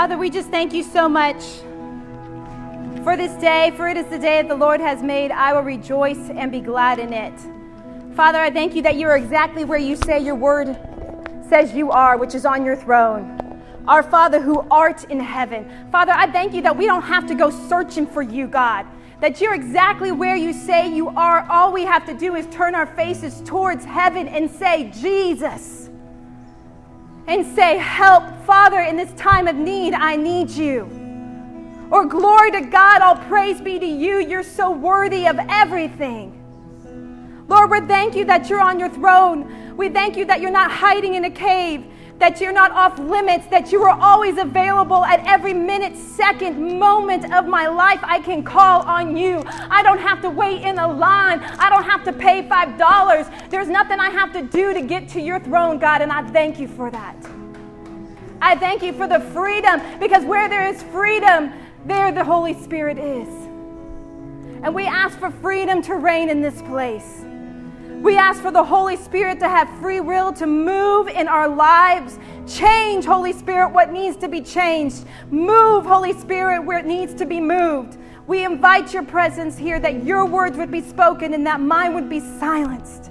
Father, we just thank you so much for this day, for it is the day that the Lord has made. I will rejoice and be glad in it. Father, I thank you that you are exactly where you say your word says you are, which is on your throne. Our Father who art in heaven. Father, I thank you that we don't have to go searching for you, God. That you're exactly where you say you are. All we have to do is turn our faces towards heaven and say, Jesus. And say, help, Father, in this time of need, I need you. Or glory to God, all praise be to you. You're so worthy of everything. Lord, we thank you that you're on your throne. We thank you that you're not hiding in a cave, that you're not off limits, that you are always available at every minute, second, moment of my life. I can call on you. I don't have to wait in a line. I don't have to pay $5. There's nothing I have to do to get to your throne, God, and I thank you for that. I thank you for the freedom, because where there is freedom, there the Holy Spirit is. And we ask for freedom to reign in this place. We ask for the Holy Spirit to have free will to move in our lives. Change, Holy Spirit, what needs to be changed. Move, Holy Spirit, where it needs to be moved. We invite your presence here, that your words would be spoken and that mine would be silenced.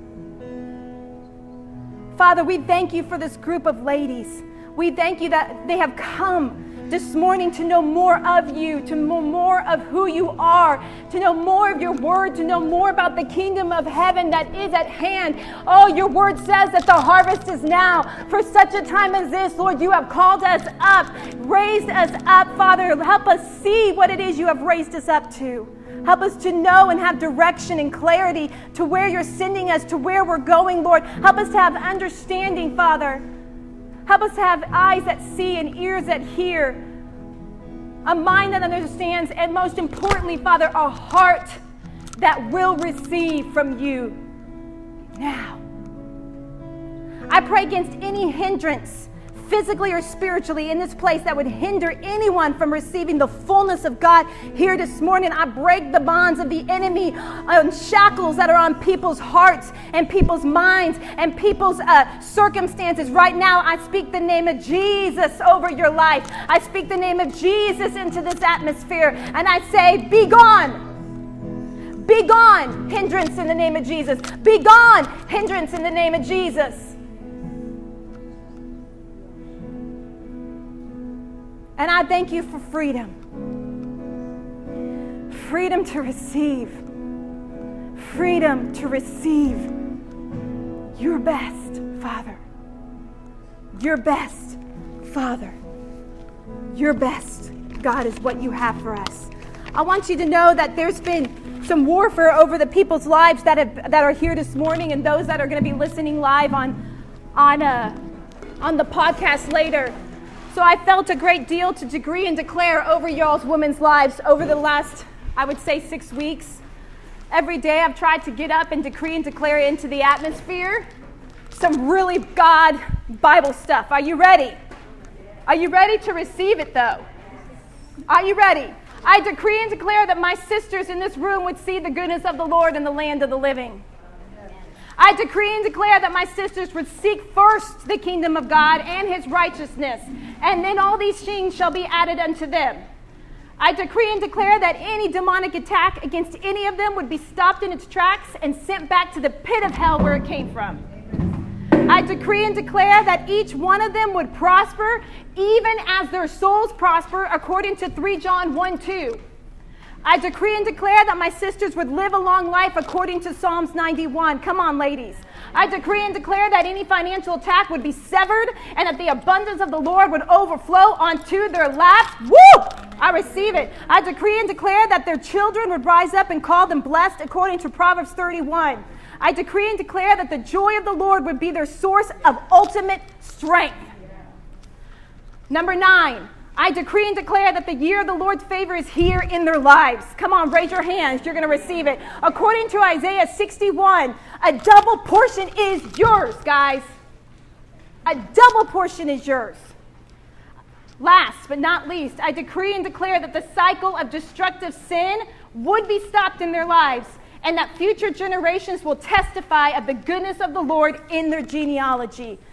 Father, we thank you for this group of ladies. We thank you that they have come this morning to know more of you, to know more of who you are, to know more of your word, to know more about the kingdom of heaven that is at hand. Oh, your word says that the harvest is now. For such a time as this, Lord, you have called us up, raised us up. Father, help us see what it is you have raised us up to. Help us to know and have direction and clarity to where you're sending us, to where we're going, Lord. Help us to have understanding, Father. Help us to have eyes that see and ears that hear, a mind that understands, and most importantly, Father, a heart that will receive from you now. I pray against any hindrance, physically or spiritually, in this place that would hinder anyone from receiving the fullness of God here this morning. I break the bonds of the enemy, shackles that are on people's hearts and people's minds and people's circumstances. Right now, I speak the name of Jesus over your life. I speak the name of Jesus into this atmosphere, and I say, be gone. Be gone, hindrance, in the name of Jesus. Be gone, hindrance, in the name of Jesus. And I thank you for freedom. Freedom to receive. Freedom to receive your best, Father. Your best, Father. Your best, God, is what you have for us. I want you to know that there's been some warfare over the people's lives that are here this morning, and those that are going to be listening live on the podcast later. So I felt a great deal to decree and declare over y'all's women's lives over the last, I would say, 6 weeks. Every day I've tried to get up and decree and declare into the atmosphere some really God Bible stuff. Are you ready? Are you ready to receive it, though? Are you ready? I decree and declare that my sisters in this room would see the goodness of the Lord in the land of the living. I decree and declare that my sisters would seek first the kingdom of God and his righteousness, and then all these things shall be added unto them. I decree and declare that any demonic attack against any of them would be stopped in its tracks and sent back to the pit of hell where it came from. I decree and declare that each one of them would prosper even as their souls prosper, according to 3 John 1:2. I decree and declare that my sisters would live a long life according to Psalms 91. Come on, ladies. I decree and declare that any financial attack would be severed and that the abundance of the Lord would overflow onto their laps. Woo! I receive it. I decree and declare that their children would rise up and call them blessed according to Proverbs 31. I decree and declare that the joy of the Lord would be their source of ultimate strength. Number 9. I decree and declare that the year of the Lord's favor is here in their lives. Come on, raise your hands. You're going to receive it. According to Isaiah 61, a double portion is yours, guys. A double portion is yours. Last but not least, I decree and declare that the cycle of destructive sin would be stopped in their lives, and that future generations will testify of the goodness of the Lord in their genealogy.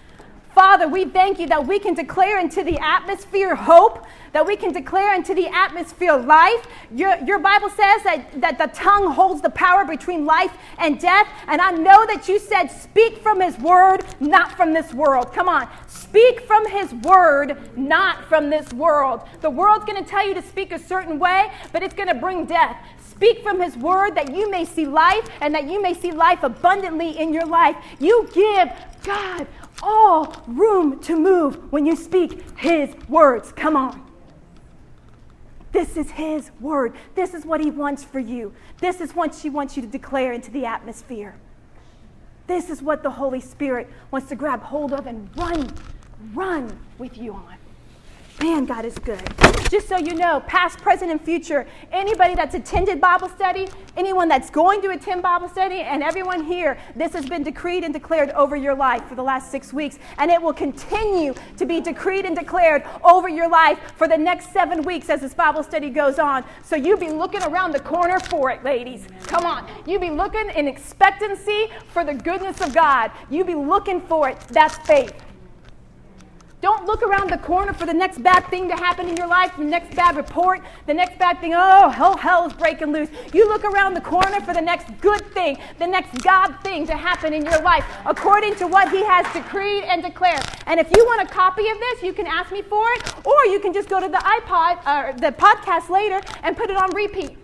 Father, we thank you that we can declare into the atmosphere hope, that we can declare into the atmosphere life. Your Bible says that the tongue holds the power between life and death. And I know that you said, speak from his word, not from this world. Come on. Speak from his word, not from this world. The world's going to tell you to speak a certain way, but it's going to bring death. Speak from his word that you may see life and that you may see life abundantly in your life. You give God all room to move when you speak his words. Come on. This is his word. This is what he wants for you. This is what she wants you to declare into the atmosphere. This is what the Holy Spirit wants to grab hold of and run with you on. Man, God is good. Just so you know, past, present, and future, anybody that's attended Bible study, anyone that's going to attend Bible study, and everyone here, this has been decreed and declared over your life for the last 6 weeks, and it will continue to be decreed and declared over your life for the next 7 weeks as this Bible study goes on. So you be looking around the corner for it, ladies. Come on. You be looking in expectancy for the goodness of God. You be looking for it. That's faith. Don't look around the corner for the next bad thing to happen in your life, the next bad report, the next bad thing, hell is breaking loose. You look around the corner for the next good thing, the next God thing to happen in your life, according to what he has decreed and declared. And if you want a copy of this, you can ask me for it, or you can just go to the iPod, or the podcast later, and put it on repeat.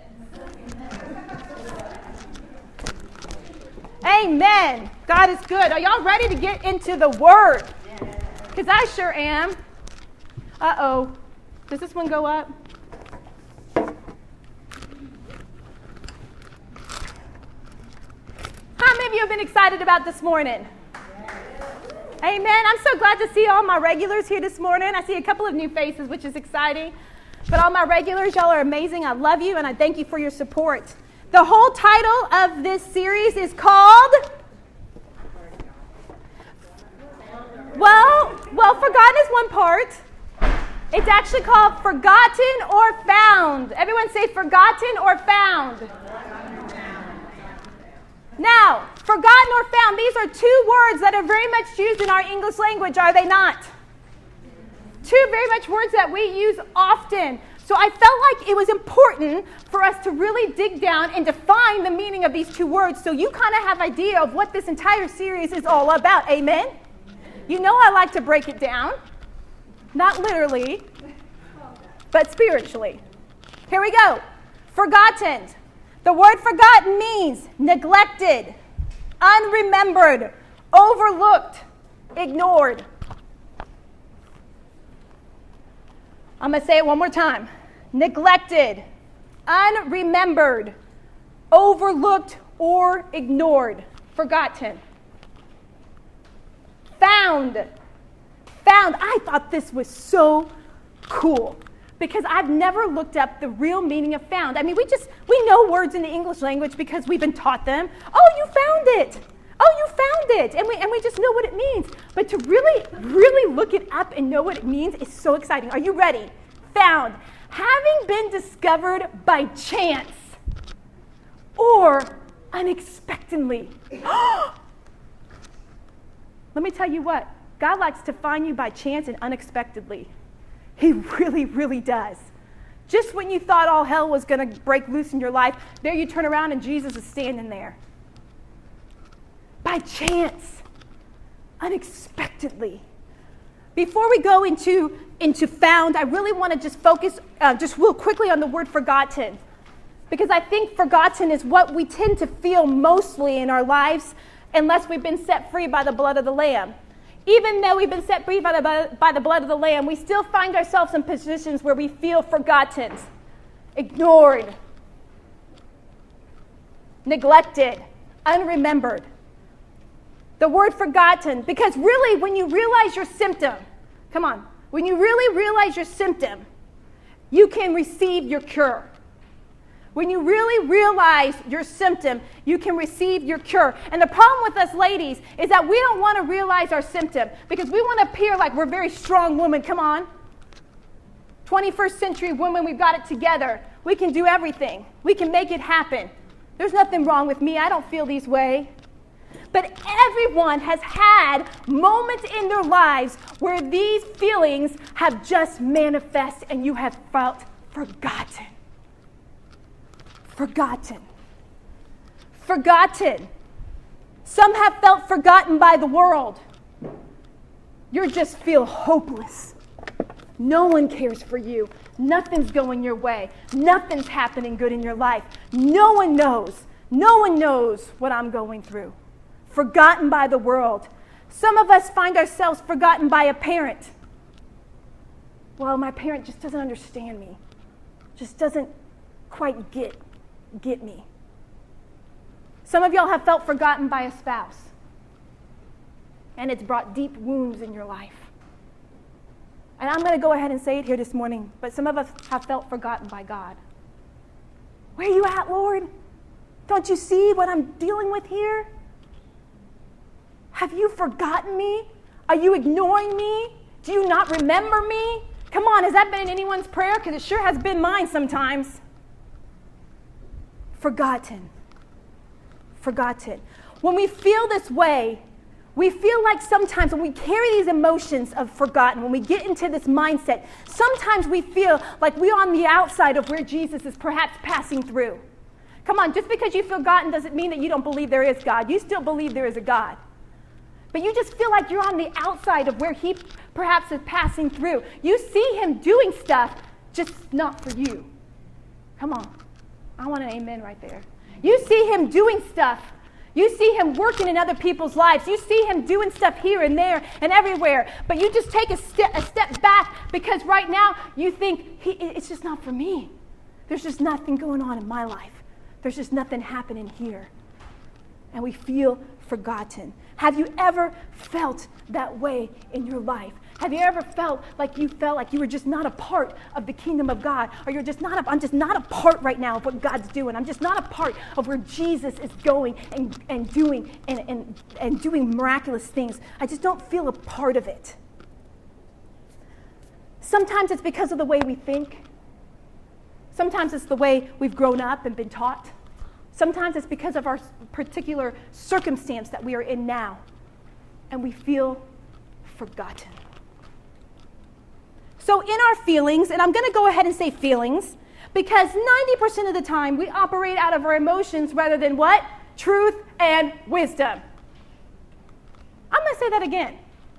Amen. God is good. Are y'all ready to get into the Word? Because I sure am. Uh-oh. Does this one go up? How many of you have been excited about this morning? Amen. I'm so glad to see all my regulars here this morning. I see a couple of new faces, which is exciting. But all my regulars, y'all are amazing. I love you, and I thank you for your support. The whole title of this series is called... Well, forgotten is one part. It's actually called forgotten or found. Everyone say forgotten or found. Now, forgotten or found, these are two words that are very much used in our English language, are they not? Two very much words that we use often. So I felt like it was important for us to really dig down and define the meaning of these two words so you kind of have an idea of what this entire series is all about. Amen? You know I like to break it down, not literally, but spiritually. Here we go. Forgotten. The word forgotten means neglected, unremembered, overlooked, ignored. I'm going to say it one more time. Neglected, unremembered, overlooked, or ignored. Forgotten. Found. I thought this was so cool because I've never looked up the real meaning of found. I mean, we know words in the English language because we've been taught them. Oh, you found it. Oh, you found it. And we just know what it means. But to really look it up and know what it means is so exciting. Are you ready? Found. Having been discovered by chance or unexpectedly. Let me tell you what, God likes to find you by chance and unexpectedly. He really, really does. Just when you thought all hell was going to break loose in your life, there you turn around and Jesus is standing there. By chance, unexpectedly. Before we go into found, I really want to just focus just real quickly on the word forgotten. Because I think forgotten is what we tend to feel mostly in our lives unless we've been set free by the blood of the Lamb. Even though we've been set free by the blood of the Lamb, we still find ourselves in positions where we feel forgotten, ignored, neglected, unremembered. The word forgotten, because really when you realize your symptom, when you really realize your symptom, you can receive your cure. When you really realize your symptom, you can receive your cure. And the problem with us ladies is that we don't want to realize our symptom because we want to appear like we're very strong women. Come on. 21st century women, we've got it together. We can do everything. We can make it happen. There's nothing wrong with me. I don't feel these way. But everyone has had moments in their lives where these feelings have just manifested and you have felt forgotten. Forgotten. Forgotten. Some have felt forgotten by the world. You just feel hopeless. No one cares for you. Nothing's going your way. Nothing's happening good in your life. No one knows. No one knows what I'm going through. Forgotten by the world. Some of us find ourselves forgotten by a parent. Well, my parent just doesn't understand me. Just doesn't quite get me. Some of y'all have felt forgotten by a spouse. And it's brought deep wounds in your life. And I'm going to go ahead and say it here this morning, but some of us have felt forgotten by God. Where are you at, Lord? Don't you see what I'm dealing with here? Have you forgotten me? Are you ignoring me? Do you not remember me? Come on, has that been in anyone's prayer? Because it sure has been mine sometimes. Forgotten. Forgotten. When we feel this way, we feel like sometimes when we carry these emotions of forgotten, when we get into this mindset, sometimes we feel like we're on the outside of where Jesus is perhaps passing through. Come on, just because you've forgotten doesn't mean that you don't believe there is God. You still believe there is a God. But you just feel like you're on the outside of where he perhaps is passing through. You see him doing stuff, just not for you. Come on. I want an amen right there. You see him doing stuff. You see him working in other people's lives. You see him doing stuff here and there and everywhere. But you just take a step back because right now you think, it's just not for me. There's just nothing going on in my life. There's just nothing happening here. And we feel forgotten. Have you ever felt that way in your life? Have you ever felt like you were just not a part of the kingdom of God? Or I'm just not a part right now of what God's doing. I'm just not a part of where Jesus is going and doing miraculous things. I just don't feel a part of it. Sometimes it's because of the way we think. Sometimes it's the way we've grown up and been taught. Sometimes it's because of our particular circumstance that we are in now. And we feel forgotten. So in our feelings, and I'm going to go ahead and say feelings, because 90% of the time we operate out of our emotions rather than what? Truth and wisdom. I'm going to say that again.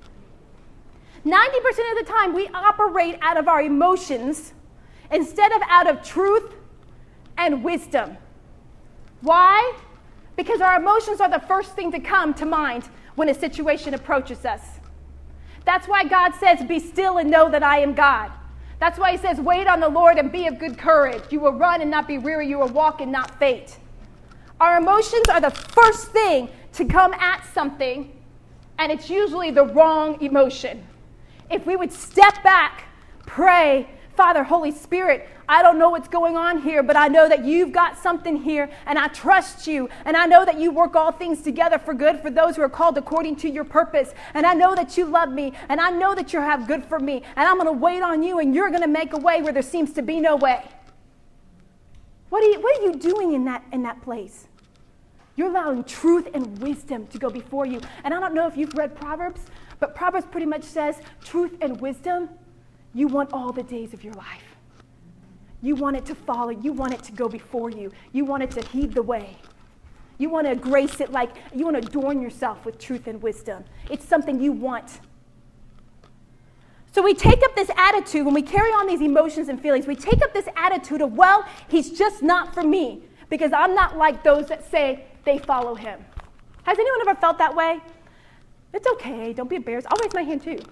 90% of the time we operate out of our emotions instead of out of truth and wisdom. Why? Because our emotions are the first thing to come to mind when a situation approaches us. That's why God says, be still and know that I am God. That's why he says, wait on the Lord and be of good courage. You will run and not be weary. You will walk and not faint. Our emotions are the first thing to come at something, and it's usually the wrong emotion. If we would step back, pray, Father, Holy Spirit, I don't know what's going on here, but I know that you've got something here, and I trust you, and I know that you work all things together for good for those who are called according to your purpose, and I know that you love me, and I know that you have good for me, and I'm going to wait on you, and you're going to make a way where there seems to be no way. What are you doing in that place? You're allowing truth and wisdom to go before you. And I don't know if you've read Proverbs, but Proverbs pretty much says truth and wisdom, you want all the days of your life. You want it to follow. You want it to go before you. You want it to heed the way. You want to grace it like you want to adorn yourself with truth and wisdom. It's something you want. So we take up this attitude when we carry on these emotions and feelings. We take up this attitude of, well, he's just not for me because I'm not like those that say they follow him. Has anyone ever felt that way? It's okay. Don't be embarrassed. I'll raise my hand too.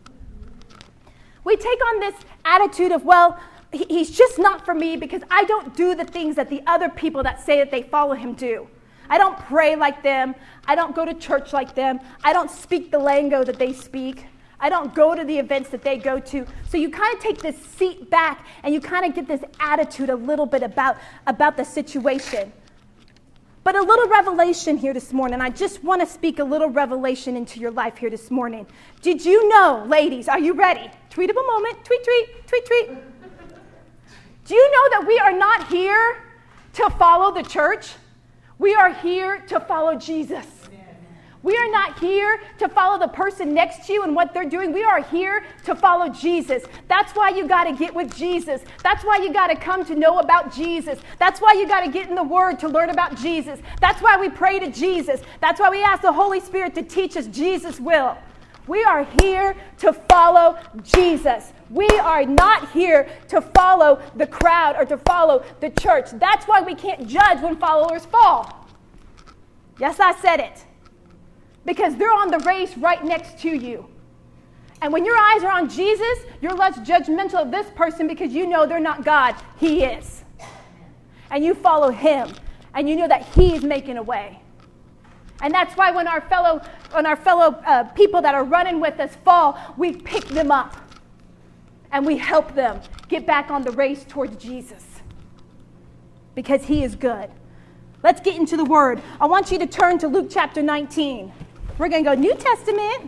We take on this attitude of, well, he's just not for me because I don't do the things that the other people that say that they follow him do. I don't pray like them. I don't go to church like them. I don't speak the lingo that they speak. I don't go to the events that they go to. So you kind of take this seat back and you kind of get this attitude a little bit about the situation. But a little revelation here this morning. I just want to speak a little revelation into your life here this morning. Did you know, ladies, are you ready? Tweetable moment. Tweet, tweet, tweet, tweet. Do you know that we are not here to follow the church? We are here to follow Jesus. We are not here to follow the person next to you and what they're doing. We are here to follow Jesus. That's why you got to get with Jesus. That's why you got to come to know about Jesus. That's why you got to get in the Word to learn about Jesus. That's why we pray to Jesus. That's why we ask the Holy Spirit to teach us Jesus' will. We are here to follow Jesus. We are not here to follow the crowd or to follow the church. That's why we can't judge when followers fall. Yes, I said it. Because they're on the race right next to you. And when your eyes are on Jesus, you're less judgmental of this person because you know they're not God. He is. And you follow him. And you know that he's making a way. And that's why when our fellow people that are running with us fall, we pick them up. And we help them get back on the race towards Jesus. Because he is good. Let's get into the Word. I want you to turn to Luke chapter 19. We're going to go New Testament.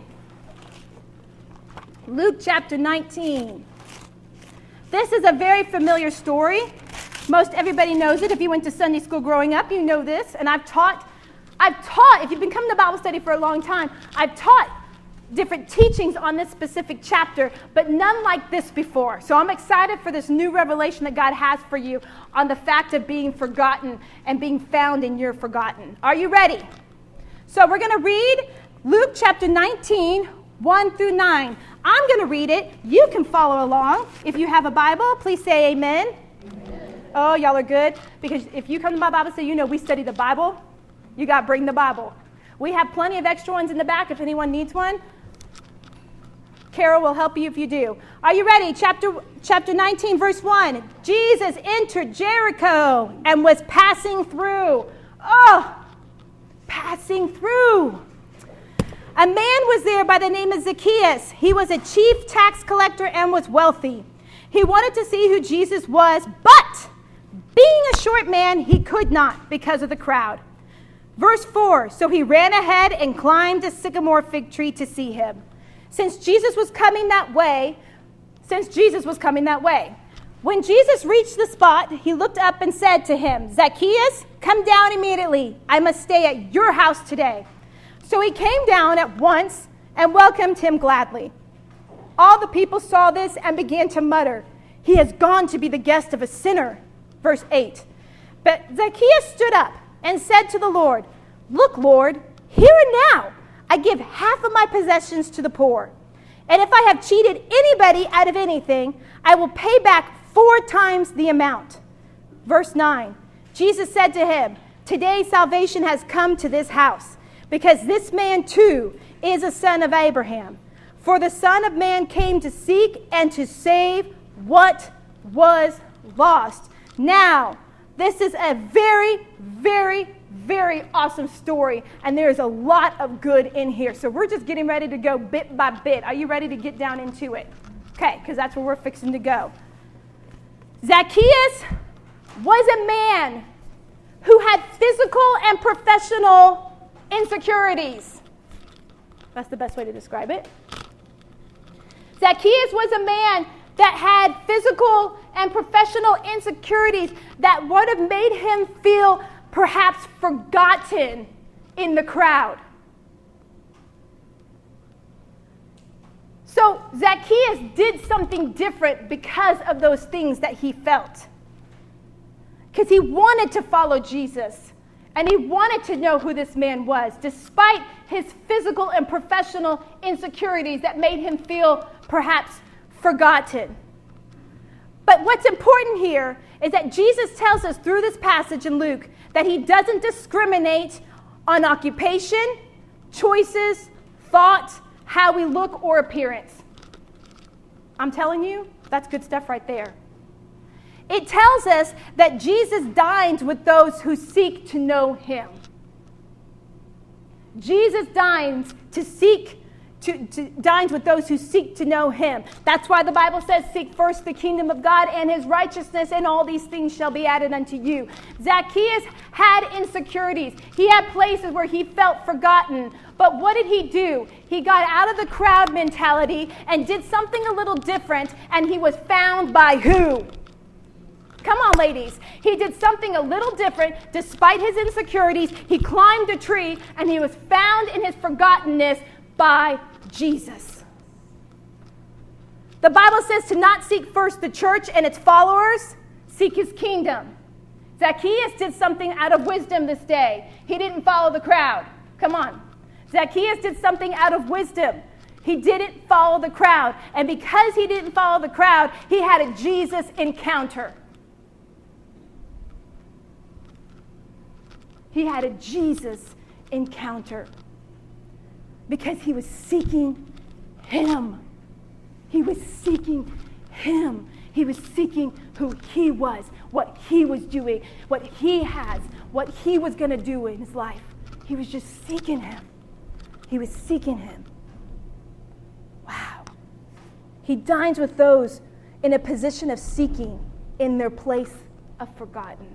Luke chapter 19. This is a very familiar story. Most everybody knows it. If you went to Sunday school growing up, you know this. And I've taught, if you've been coming to Bible study for a long time, I've taught different teachings on this specific chapter, but none like this before. So I'm excited for this new revelation that God has for you on the fact of being forgotten and being found in your forgotten. Are you ready? So we're going to read Luke chapter 19, 1 through 9. I'm going to read it. You can follow along. If you have a Bible, please say amen. Amen. Oh, y'all are good. Because if you come to my Bible study, you know we study the Bible. You got to bring the Bible. We have plenty of extra ones in the back if anyone needs one. Carol will help you if you do. Are you ready? Chapter 19, verse 1. Jesus entered Jericho and was passing through. Oh, passing through. A man was there by the name of Zacchaeus. He was a chief tax collector and was wealthy. He wanted to see who Jesus was, but being a short man, he could not because of the crowd. Verse 4, so he ran ahead and climbed a sycamore fig tree to see him. Since Jesus was coming that way. When Jesus reached the spot, he looked up and said to him, Zacchaeus, come down immediately. I must stay at your house today. So he came down at once and welcomed him gladly. All the people saw this and began to mutter, he has gone to be the guest of a sinner. Verse 8. But Zacchaeus stood up and said to the Lord, look, Lord, here and now I give half of my possessions to the poor. And if I have cheated anybody out of anything, I will pay back 4 times the amount. Verse 9, Jesus said to him, today salvation has come to this house, because this man too is a son of Abraham. For the Son of Man came to seek and to save what was lost. Now, this is a very, very, very awesome story, and there's a lot of good in here. So we're just getting ready to go bit by bit. Are you ready to get down into it? Okay, because that's where we're fixing to go. Zacchaeus was a man who had physical and professional insecurities. That's the best way to describe it. Zacchaeus was a man that had physical and professional insecurities that would have made him feel perhaps forgotten in the crowd. So Zacchaeus did something different because of those things that he felt. Because he wanted to follow Jesus. And he wanted to know who this man was, despite his physical and professional insecurities that made him feel perhaps forgotten. But what's important here is that Jesus tells us through this passage in Luke that he doesn't discriminate on occupation, choices, thought, how we look, or appearance. I'm telling you, that's good stuff right there. It tells us that Jesus dines with those who seek to know him. Jesus dines with those who seek to know him. That's why the Bible says, seek first the kingdom of God and his righteousness, and all these things shall be added unto you. Zacchaeus had insecurities. He had places where he felt forgotten. But what did he do? He got out of the crowd mentality and did something a little different, and he was found by who? Come on, ladies. He did something a little different. Despite his insecurities, he climbed a tree, and he was found in his forgottenness by Jesus. The Bible says to not seek first the church and its followers, seek his kingdom. Zacchaeus did something out of wisdom this day. He didn't follow the crowd. Come on. Zacchaeus did something out of wisdom. He didn't follow the crowd. And because he didn't follow the crowd, he had a Jesus encounter. He had a Jesus encounter because he was seeking him. He was seeking him. He was seeking who he was, what he was doing, what he has, what he was going to do in his life. He was just seeking him. He was seeking him. Wow. He dines with those in a position of seeking in their place of forgotten.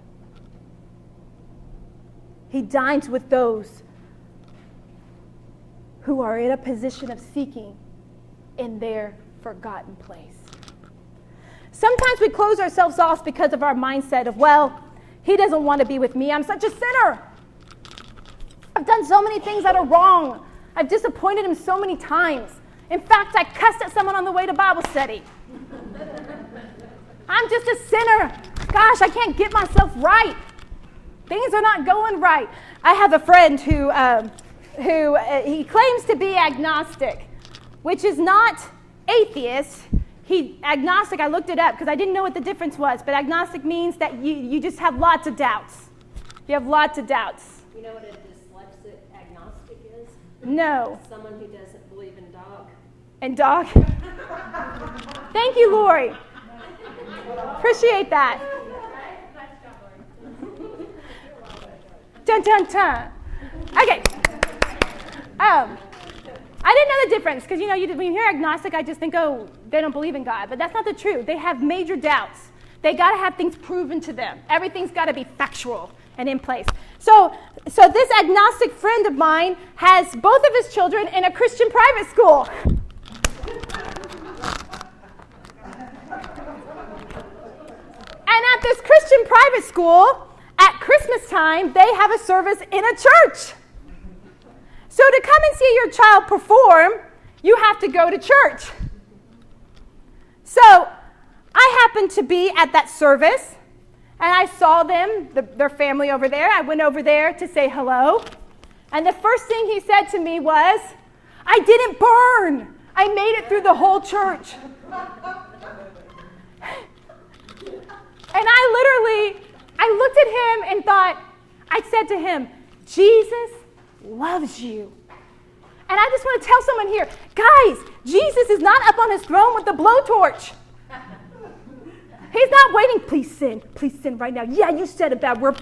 He dines with those who are in a position of seeking in their forgotten place. Sometimes we close ourselves off because of our mindset of, well, he doesn't want to be with me. I'm such a sinner. I've done so many things that are wrong. I've disappointed him so many times. In fact, I cussed at someone on the way to Bible study. I'm just a sinner. Gosh, I can't get myself right. Things are not going right. I have a friend who he claims to be agnostic, which is not atheist. Agnostic, I looked it up because I didn't know what the difference was, but agnostic means that you just have lots of doubts. You have lots of doubts. You know what a dyslexic agnostic is? No. Someone who doesn't believe in dog. And dog? Thank you, Lori. Appreciate that. Dun, dun, dun. Okay. I didn't know the difference because, when you hear agnostic, I just think, oh, they don't believe in God. But that's not the truth. They have major doubts. They got to have things proven to them. Everything's got to be factual and in place. So this agnostic friend of mine has both of his children in a Christian private school. And at this Christian private school, at Christmas time, they have a service in a church. So to come and see your child perform, you have to go to church. So I happened to be at that service, and I saw them, their family over there. I went over there to say hello. And the first thing he said to me was, I didn't burn. I made it through the whole church. And I looked at him and thought, I said to him, Jesus loves you. And I just want to tell someone here, guys, Jesus is not up on his throne with the blowtorch. He's not waiting, please sin right now. Yeah, you said a bad word.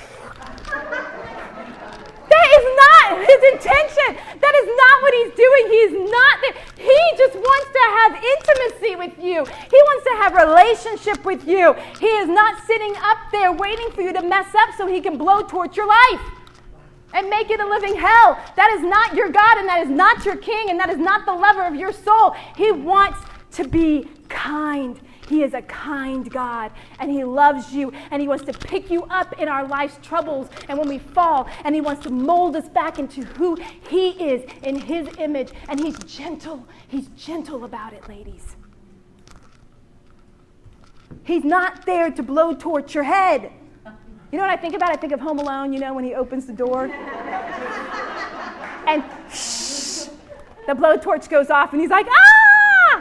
That is not his intention. That is not what he's doing. He's not there. He just wants to have intimacy with you. He wants to have relationship with you. He is not sitting up there waiting for you to mess up so he can blowtorch your life and make it a living hell. That is not your God, and that is not your King, and that is not the lover of your soul. He wants to be kind. He is a kind God, and he loves you, and he wants to pick you up in our life's troubles and when we fall, and he wants to mold us back into who he is in his image, and he's gentle. He's gentle about it, ladies. He's not there to blowtorch your head. You know what I think about? I think of Home Alone, when he opens the door. And the blowtorch goes off, and he's like, ah!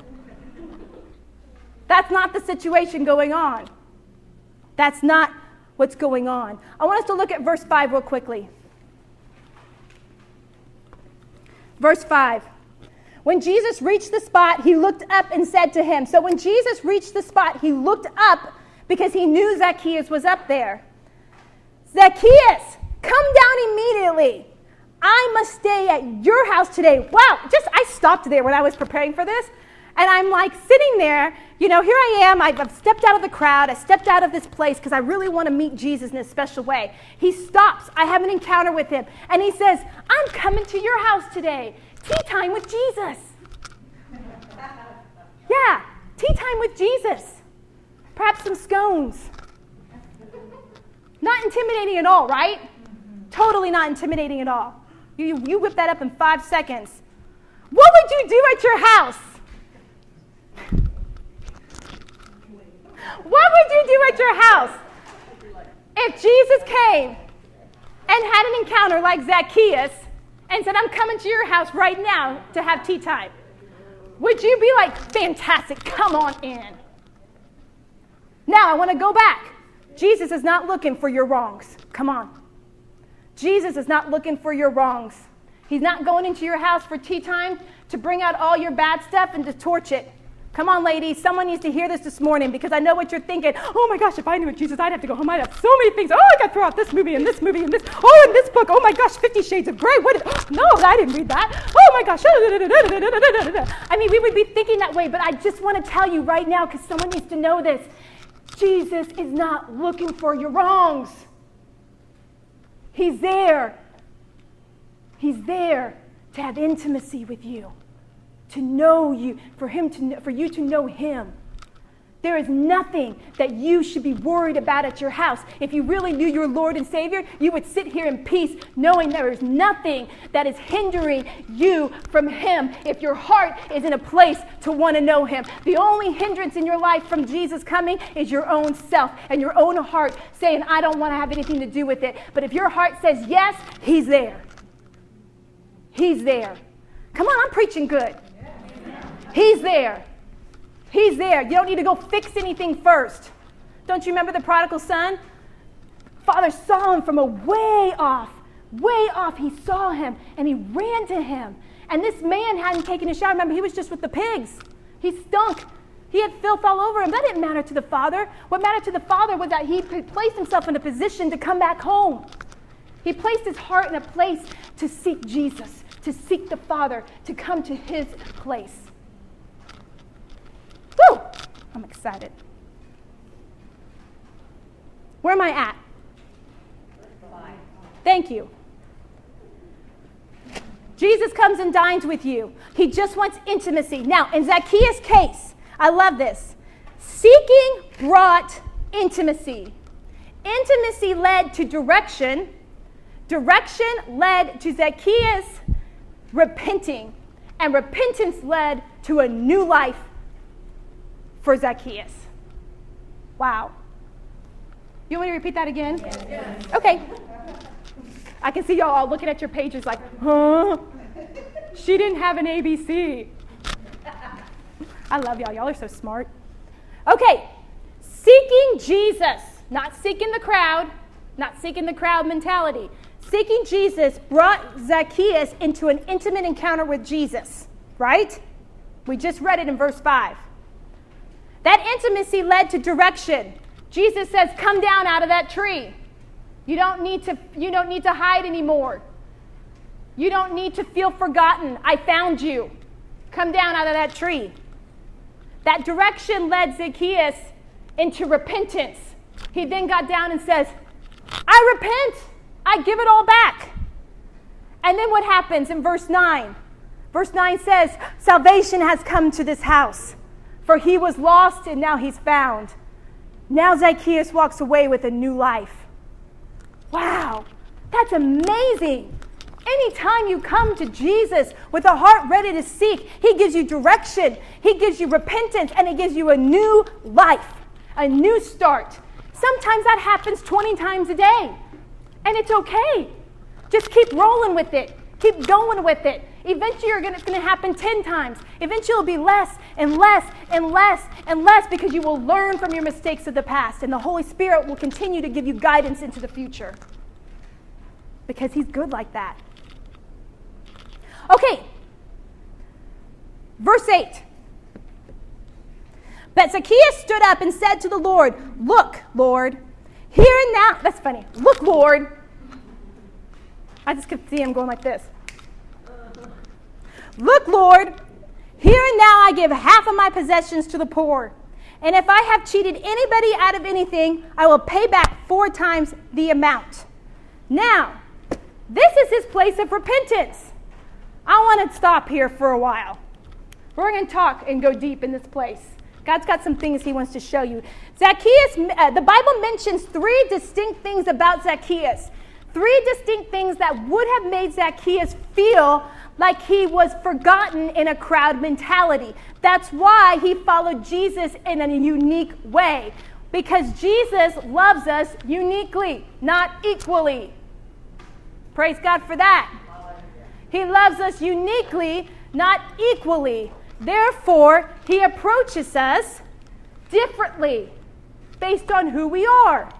That's not the situation going on. That's not what's going on. I want us to look at verse 5 real quickly. Verse 5. When Jesus reached the spot, he looked up and said to him. So when Jesus reached the spot, he looked up because he knew Zacchaeus was up there. Zacchaeus, come down immediately. I must stay at your house today. Wow, I stopped there when I was preparing for this. And I'm like sitting there, here I am. I've stepped out of the crowd. I stepped out of this place because I really want to meet Jesus in a special way. He stops. I have an encounter with him. And he says, I'm coming to your house today. Tea time with Jesus. Yeah, tea time with Jesus. perhaps some scones. Not intimidating at all, right? Totally not intimidating at all. You whip that up in 5 seconds. What would you do at your house? What would you do at your house if Jesus came and had an encounter like Zacchaeus and said, I'm coming to your house right now to have tea time? Would you be like, fantastic, come on in? Now, I want to go back. Jesus is not looking for your wrongs. Come on. Jesus is not looking for your wrongs. He's not going into your house for tea time to bring out all your bad stuff and to torch it. Come on, ladies. Someone needs to hear this morning, because I know what you're thinking. Oh, my gosh, if I knew Jesus, I'd have to go home. I'd have so many things. Oh, I got to throw out this movie and this movie and this. Oh, and this book. Oh, my gosh, 50 Shades of Grey. No, I didn't read that. Oh, my gosh. I mean, we would be thinking that way, but I just want to tell you right now, because someone needs to know this. Jesus is not looking for your wrongs. He's there. He's there to have intimacy with you, to know you, for you to know him. There is nothing that you should be worried about at your house. If you really knew your Lord and Savior, you would sit here in peace knowing there is nothing that is hindering you from him if your heart is in a place to want to know him. The only hindrance in your life from Jesus coming is your own self and your own heart saying, I don't want to have anything to do with it. But if your heart says yes, he's there. He's there. Come on, I'm preaching good. He's there. He's there. You don't need to go fix anything first. Don't you remember the prodigal son? Father saw him from a way off. Way off. He saw him and he ran to him. And this man hadn't taken a shower. Remember, he was just with the pigs. He stunk. He had filth all over him. That didn't matter to the father. What mattered to the father was that he placed himself in a position to come back home. He placed his heart in a place to seek Jesus, to seek the Father, to come to his place. Woo! I'm excited. Where am I at? Thank you. Jesus comes and dines with you. He just wants intimacy. Now, in Zacchaeus' case, I love this. Seeking brought intimacy. Intimacy led to direction. Direction led to Zacchaeus repenting. And repentance led to a new life for Zacchaeus. Wow. You want me to repeat that again? Yes. Okay. I can see y'all all looking at your pages like, huh? She didn't have an ABC. I love y'all. Y'all are so smart. Okay. Seeking Jesus, not seeking the crowd, not seeking the crowd mentality. Seeking Jesus brought Zacchaeus into an intimate encounter with Jesus, right? We just read it in verse 5. That intimacy led to direction. Jesus says, come down out of that tree. You don't need to hide anymore. You don't need to feel forgotten. I found you. Come down out of that tree. That direction led Zacchaeus into repentance. He then got down and says, I repent. I give it all back. And then what happens in verse 9? Verse 9 says, salvation has come to this house. For he was lost and now he's found. Now Zacchaeus walks away with a new life. Wow, that's amazing. Anytime you come to Jesus with a heart ready to seek, he gives you direction, he gives you repentance, and he gives you a new life, a new start. Sometimes that happens 20 times a day, and it's okay. Just keep rolling with it. Keep going with it. Eventually it's going to happen 10 times. Eventually it'll be less and less and less and less because you will learn from your mistakes of the past, and the Holy Spirit will continue to give you guidance into the future because he's good like that. Okay, verse 8. But Zacchaeus stood up and said to the Lord, look, Lord, here and now. That's funny. Look, Lord. I just could see him going like this. Look, Lord, here and now I give half of my possessions to the poor. And if I have cheated anybody out of anything, I will pay back 4 times the amount. Now, this is his place of repentance. I want to stop here for a while. We're going to talk and go deep in this place. God's got some things he wants to show you. Zacchaeus, the Bible mentions 3 distinct things about Zacchaeus. 3 distinct things that would have made Zacchaeus feel like he was forgotten in a crowd mentality. That's why he followed Jesus in a unique way. Because Jesus loves us uniquely, not equally. Praise God for that. He loves us uniquely, not equally. Therefore, he approaches us differently based on who we are.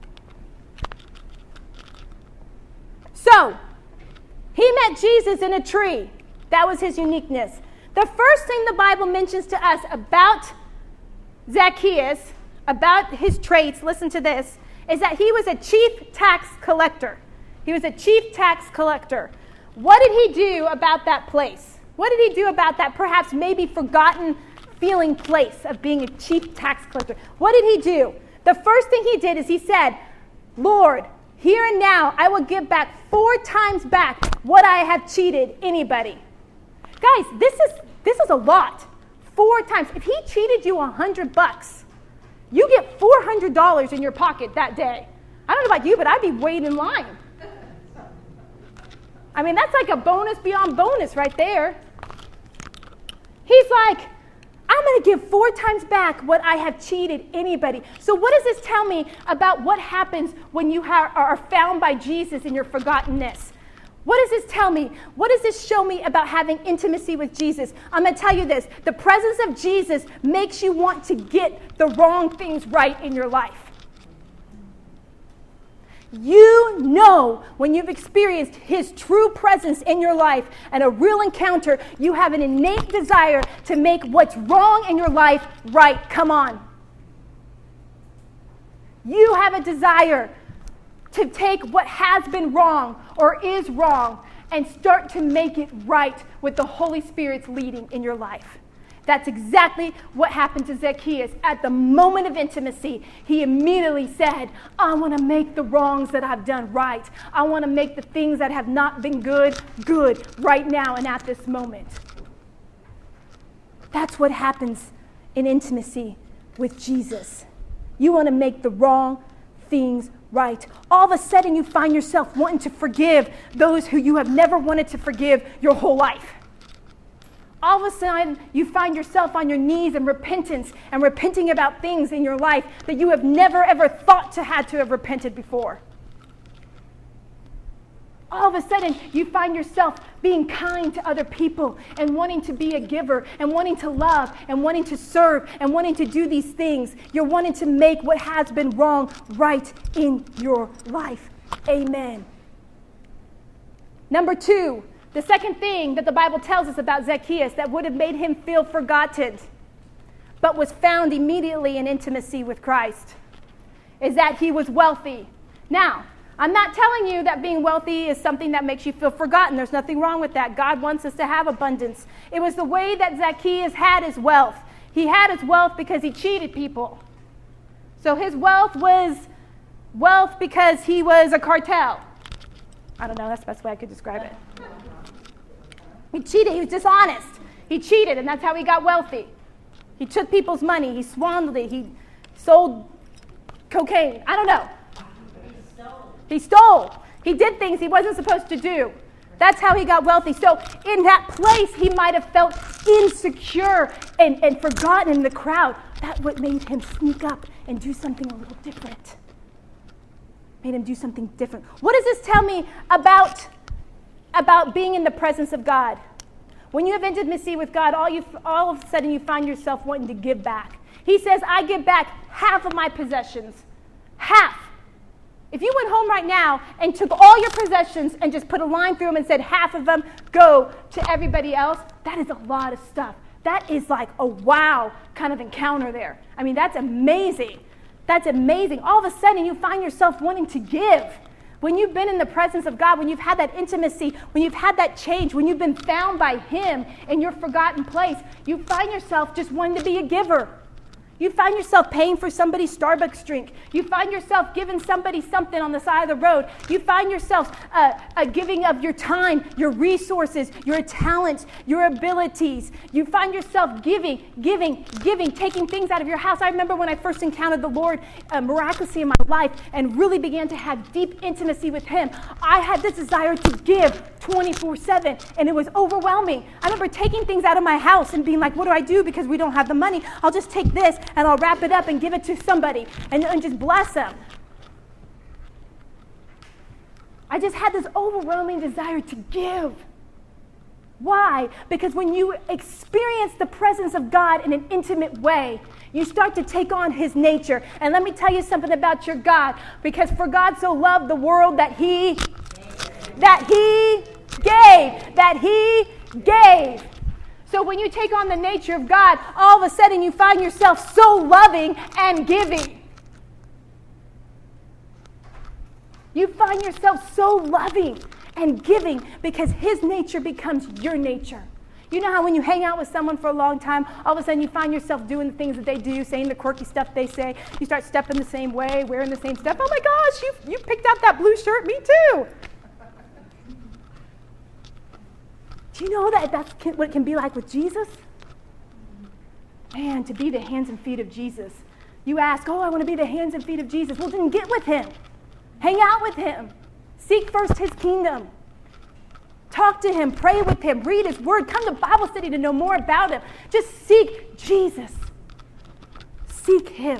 So, he met Jesus in a tree. That was his uniqueness. The first thing the Bible mentions to us about Zacchaeus, about his traits, listen to this, is that he was a chief tax collector. He was a chief tax collector. What did he do about that place? What did he do about that perhaps maybe forgotten feeling place of being a chief tax collector? What did he do? The first thing he did is he said, Lord, here and now I will give back 4 times back what I have cheated anybody. Guys, this is a lot. 4 times. If he cheated you $100, you get $400 in your pocket that day. I don't know about you, but I'd be waiting in line. I mean, that's like a bonus beyond bonus right there. He's like, I'm going to give 4 times back what I have cheated anybody. So what does this tell me about what happens when you are found by Jesus in your forgottenness? What does this tell me? What does this show me about having intimacy with Jesus? I'm going to tell you this. The presence of Jesus makes you want to get the wrong things right in your life. You know when you've experienced his true presence in your life and a real encounter, you have an innate desire to make what's wrong in your life right. Come on. You have a desire to take what has been wrong or is wrong and start to make it right with the Holy Spirit's leading in your life. That's exactly what happened to Zacchaeus. At the moment of intimacy, he immediately said, I want to make the wrongs that I've done right. I want to make the things that have not been good right now and at this moment. That's what happens in intimacy with Jesus. You want to make the wrong things right. All of a sudden, you find yourself wanting to forgive those who you have never wanted to forgive your whole life. All of a sudden, you find yourself on your knees in repentance and repenting about things in your life that you have never ever thought to have repented before. All of a sudden, you find yourself being kind to other people and wanting to be a giver and wanting to love and wanting to serve and wanting to do these things. You're wanting to make what has been wrong right in your life. Amen. Number 2, the second thing that the Bible tells us about Zacchaeus that would have made him feel forgotten, but was found immediately in intimacy with Christ, is that he was wealthy. Now, I'm not telling you that being wealthy is something that makes you feel forgotten. There's nothing wrong with that. God wants us to have abundance. It was the way that Zacchaeus had his wealth. He had his wealth because he cheated people. So his wealth was wealth because he was a cartel. I don't know, that's the best way I could describe it. He cheated, he was dishonest. He cheated, and that's how he got wealthy. He took people's money, he swindled it, he sold cocaine. I don't know. He stole. He did things he wasn't supposed to do. That's how he got wealthy. So in that place, he might have felt insecure and forgotten in the crowd. That's what made him sneak up and do something a little different. Made him do something different. What does this tell me about being in the presence of God? When you have intimacy with God, all of a sudden you find yourself wanting to give back. He says, I give back half of my possessions. Half. If you went home right now and took all your possessions and just put a line through them and said half of them go to everybody else, that is a lot of stuff. That is like a wow kind of encounter there. I mean, that's amazing. That's amazing. All of a sudden, you find yourself wanting to give. When you've been in the presence of God, when you've had that intimacy, when you've had that change, when you've been found by Him in your forgotten place, you find yourself just wanting to be a giver. You find yourself paying for somebody's Starbucks drink. You find yourself giving somebody something on the side of the road. You find yourself giving of your time, your resources, your talents, your abilities. You find yourself giving, taking things out of your house. I remember when I first encountered the Lord miraculously in my life and really began to have deep intimacy with Him. I had this desire to give 24/7, and it was overwhelming. I remember taking things out of my house and being like, what do I do because we don't have the money? I'll just take this and I'll wrap it up and give it to somebody and just bless them. I just had this overwhelming desire to give. Why? Because when you experience the presence of God in an intimate way, you start to take on His nature. And let me tell you something about your God. Because for God so loved the world that He gave. So when you take on the nature of God, all of a sudden you find yourself so loving and giving. You find yourself so loving and giving because His nature becomes your nature. You know how when you hang out with someone for a long time, all of a sudden you find yourself doing the things that they do, saying the quirky stuff they say. You start stepping the same way, wearing the same stuff. Oh my gosh, you picked out that blue shirt, me too. Do you know that that's what it can be like with Jesus? Man, to be the hands and feet of Jesus. You ask, I want to be the hands and feet of Jesus. Well, then get with Him. Hang out with Him. Seek first His kingdom. Talk to Him. Pray with Him. Read His Word. Come to Bible study to know more about Him. Just seek Jesus. Seek Him.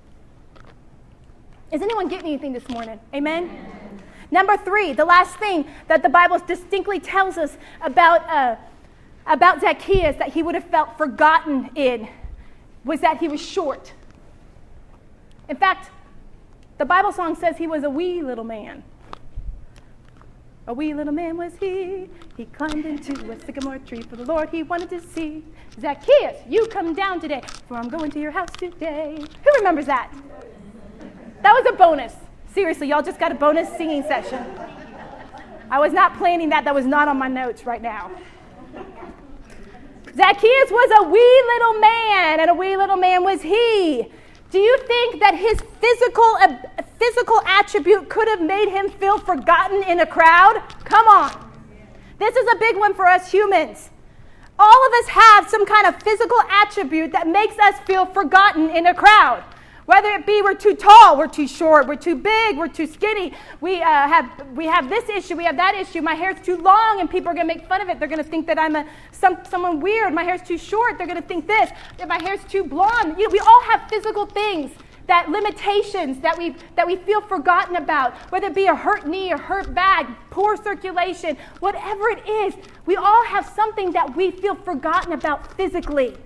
Is anyone getting anything this morning? Amen? Number 3, the last thing that the Bible distinctly tells us about Zacchaeus that he would have felt forgotten in was that he was short. In fact, the Bible song says he was a wee little man. A wee little man was he. He climbed into a sycamore tree for the Lord he wanted to see. Zacchaeus, you come down today, for I'm going to your house today. Who remembers that? That was a bonus. Seriously, y'all just got a bonus singing session. I was not planning that. That was not on my notes right now. Zacchaeus was a wee little man, and a wee little man was he. Do you think that his physical attribute could have made him feel forgotten in a crowd? Come on. This is a big one for us humans. All of us have some kind of physical attribute that makes us feel forgotten in a crowd. Whether it be we're too tall, we're too short, we're too big, we're too skinny, we have this issue, we have that issue, my hair's too long and people are going to make fun of it. They're going to think that I'm someone weird. My hair's too short, they're going to think this. If my hair's too blonde. We all have physical things, that limitations that we feel forgotten about, whether it be a hurt knee, a hurt back, poor circulation, whatever it is, we all have something that we feel forgotten about physically.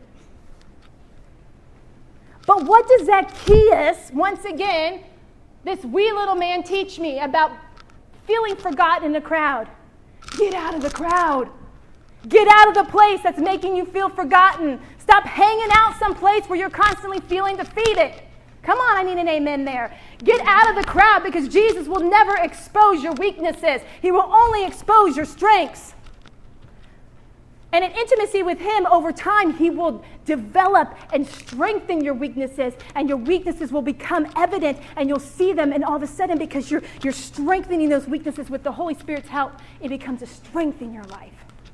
But what does Zacchaeus, once again, this wee little man, teach me about feeling forgotten in the crowd? Get out of the crowd. Get out of the place that's making you feel forgotten. Stop hanging out someplace where you're constantly feeling defeated. Come on, I need an amen there. Get out of the crowd because Jesus will never expose your weaknesses. He will only expose your strengths. And in intimacy with Him, over time, He will develop and strengthen your weaknesses, and your weaknesses will become evident, and you'll see them, and all of a sudden, because you're strengthening those weaknesses with the Holy Spirit's help, it becomes a strength in your life.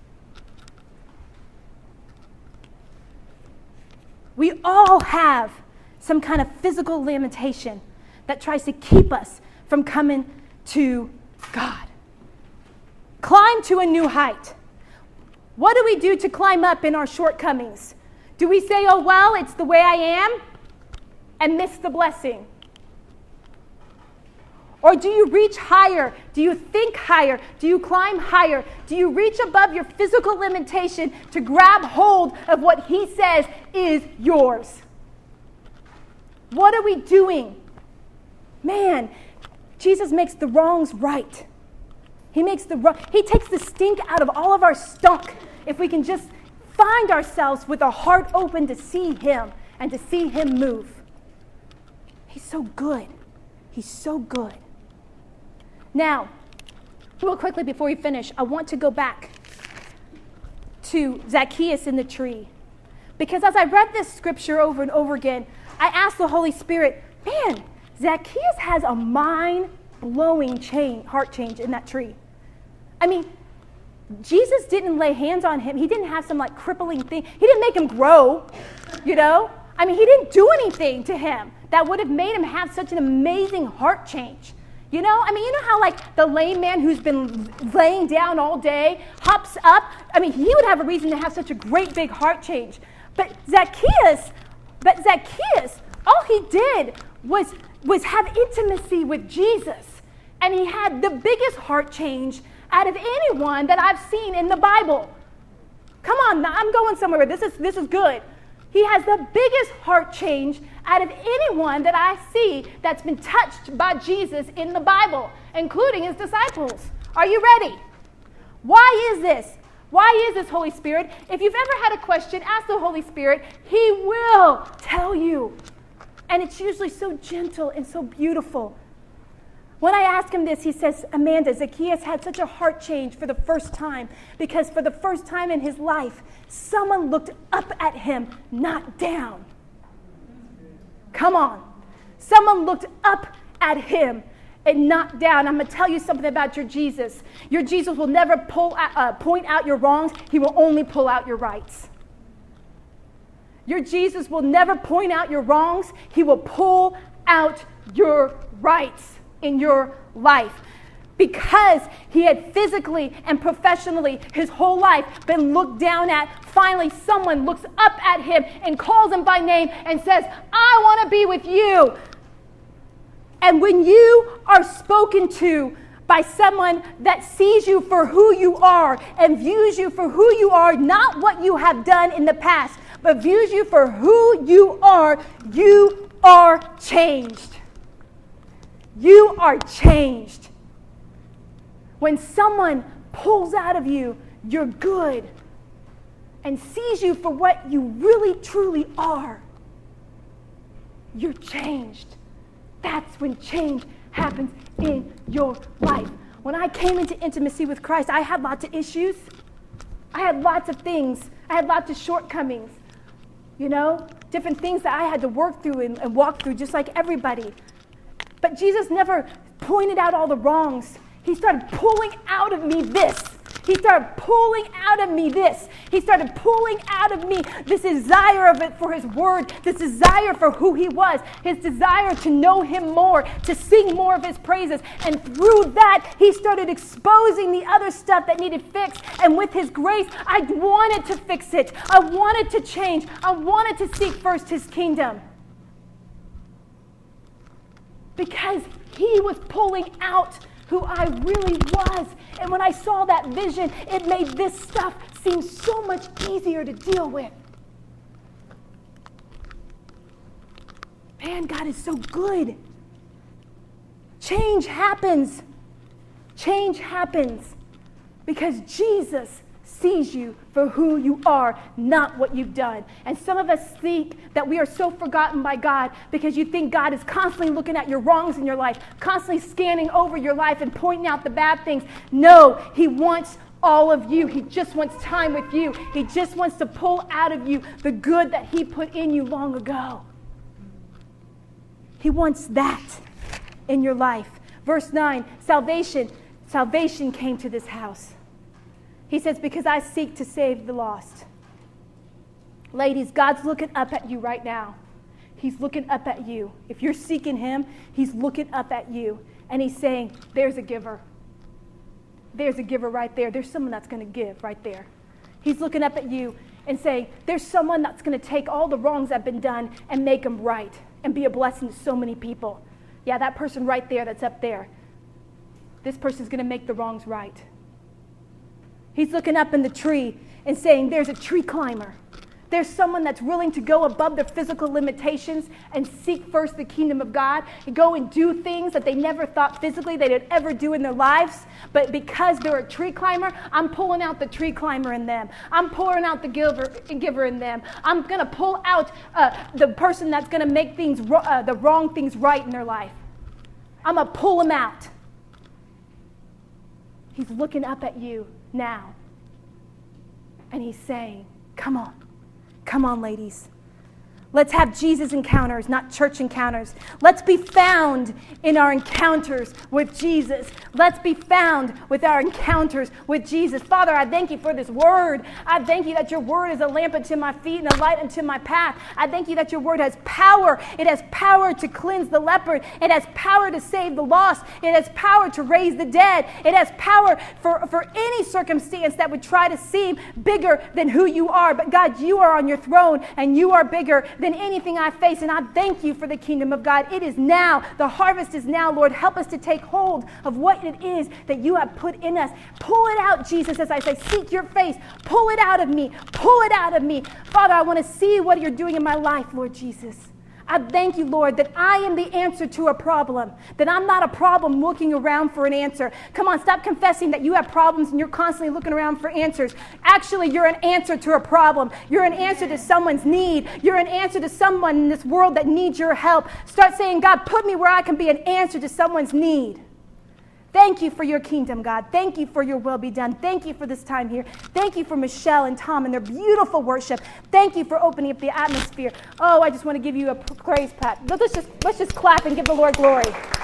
We all have some kind of physical limitation that tries to keep us from coming to God. Climb to a new height. What do we do to climb up in our shortcomings? Do we say, oh, well, it's the way I am, and miss the blessing? Or do you reach higher? Do you think higher? Do you climb higher? Do you reach above your physical limitation to grab hold of what He says is yours? What are we doing? Man, Jesus makes the wrongs right. He takes the stink out of all of our stunk if we can just find ourselves with a heart open to see Him and to see Him move. He's so good. He's so good. Now, real quickly before we finish, I want to go back to Zacchaeus in the tree. Because as I read this scripture over and over again, I asked the Holy Spirit, man, Zacchaeus has a mind-blowing heart change in that tree. I mean, Jesus didn't lay hands on him. He didn't have some like crippling thing. He didn't make him grow, you know? I mean, he didn't do anything to him that would have made him have such an amazing heart change. You know? I mean, you know how like the lame man who's been laying down all day hops up? I mean, he would have a reason to have such a great big heart change. But Zacchaeus, all he did was have intimacy with Jesus. And he had the biggest heart change out of anyone that I've seen in the Bible. Come on, now I'm going somewhere. This is good. He has the biggest heart change out of anyone that I see that's been touched by Jesus in the Bible, including his disciples. Are you ready? Why is this? Why is this, Holy Spirit? If you've ever had a question, ask the Holy Spirit. He will tell you. And it's usually so gentle and so beautiful. When I ask him this, he says, Amanda, Zacchaeus had such a heart change for the first time because for the first time in his life, someone looked up at him, not down. Come on. Someone looked up at him and not down. I'm going to tell you something about your Jesus. Your Jesus will never point out your wrongs. He will only pull out your rights. Your Jesus will never point out your wrongs. He will pull out your rights in your life. Because he had physically and professionally his whole life been looked down at, finally someone looks up at him and calls him by name and says, I want to be with you. And when you are spoken to by someone that sees you for who you are and views you for who you are, not what you have done in the past, but views you for who you are changed. You are changed. When someone pulls out of you your good and sees you for what you really truly are, you're changed. That's when change happens in your life. When I came into intimacy with Christ, I had lots of issues. I had lots of things. I had lots of shortcomings. You know, different things that I had to work through and walk through just like everybody. But Jesus never pointed out all the wrongs. He started pulling out of me this. He started pulling out of me this. He started pulling out of me this desire of it for his word, this desire for who he was, his desire to know him more, to sing more of his praises. And through that, he started exposing the other stuff that needed fixed. And with his grace, I wanted to fix it. I wanted to change. I wanted to seek first his kingdom. Because he was pulling out who I really was. And when I saw that vision, it made this stuff seem so much easier to deal with. Man, God is so good. Change happens. Change happens because Jesus sees you for who you are, not what you've done. And some of us think that we are so forgotten by God because you think God is constantly looking at your wrongs in your life, constantly scanning over your life and pointing out the bad things. No, he wants all of you. He just wants time with you. He just wants to pull out of you the good that he put in you long ago. He wants that in your life. Verse 9, salvation came to this house. He says, because I seek to save the lost. Ladies, God's looking up at you right now. He's looking up at you. If you're seeking him, he's looking up at you. And he's saying, there's a giver. There's a giver right there. There's someone that's going to give right there. He's looking up at you and saying, there's someone that's going to take all the wrongs that have been done and make them right and be a blessing to so many people. Yeah, that person right there that's up there. This person's going to make the wrongs right. He's looking up in the tree and saying, there's a tree climber. There's someone that's willing to go above their physical limitations and seek first the kingdom of God and go and do things that they never thought physically they'd ever do in their lives. But because they're a tree climber, I'm pulling out the tree climber in them. I'm pulling out the giver in them. I'm going to pull out the person that's going to make things the wrong things right in their life. I'm going to pull them out. He's looking up at you now. And he's saying, come on, ladies. Let's have Jesus encounters, not church encounters. Let's be found in our encounters with Jesus. Let's be found with our encounters with Jesus. Father, I thank you for this word. I thank you that your word is a lamp unto my feet and a light unto my path. I thank you that your word has power. It has power to cleanse the leopard. It has power to save the lost. It has power to raise the dead. It has power for any circumstance that would try to seem bigger than who you are. But God, you are on your throne and you are bigger than anything I face. And I thank you for the kingdom of God. It is now. The harvest is now, Lord. Help us to take hold of what it is that you have put in us. Pull it out, Jesus, as I say, seek your face. Pull it out of me. Pull it out of me. Father, I want to see what you're doing in my life, Lord Jesus. I thank you, Lord, that I am the answer to a problem, that I'm not a problem looking around for an answer. Come on, stop confessing that you have problems and you're constantly looking around for answers. Actually, you're an answer to a problem. You're an answer to someone's need. You're an answer to someone in this world that needs your help. Start saying, God, put me where I can be an answer to someone's need. Thank you for your kingdom, God. Thank you for your will be done. Thank you for this time here. Thank you for Michelle and Tom and their beautiful worship. Thank you for opening up the atmosphere. Oh, I just want to give you a praise clap. Let's just clap and give the Lord glory.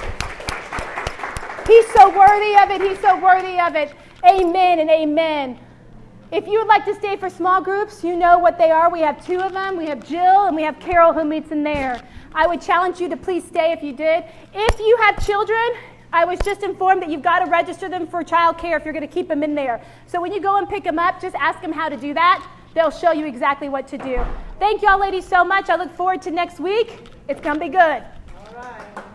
He's so worthy of it. He's so worthy of it. Amen and amen. If you would like to stay for small groups, you know what they are. We have 2 of them. We have Jill and we have Carol who meets in there. I would challenge you to please stay if you did. If you have children, I was just informed that you've got to register them for child care if you're going to keep them in there. So when you go and pick them up, just ask them how to do that. They'll show you exactly what to do. Thank y'all ladies so much. I look forward to next week. It's going to be good. All right.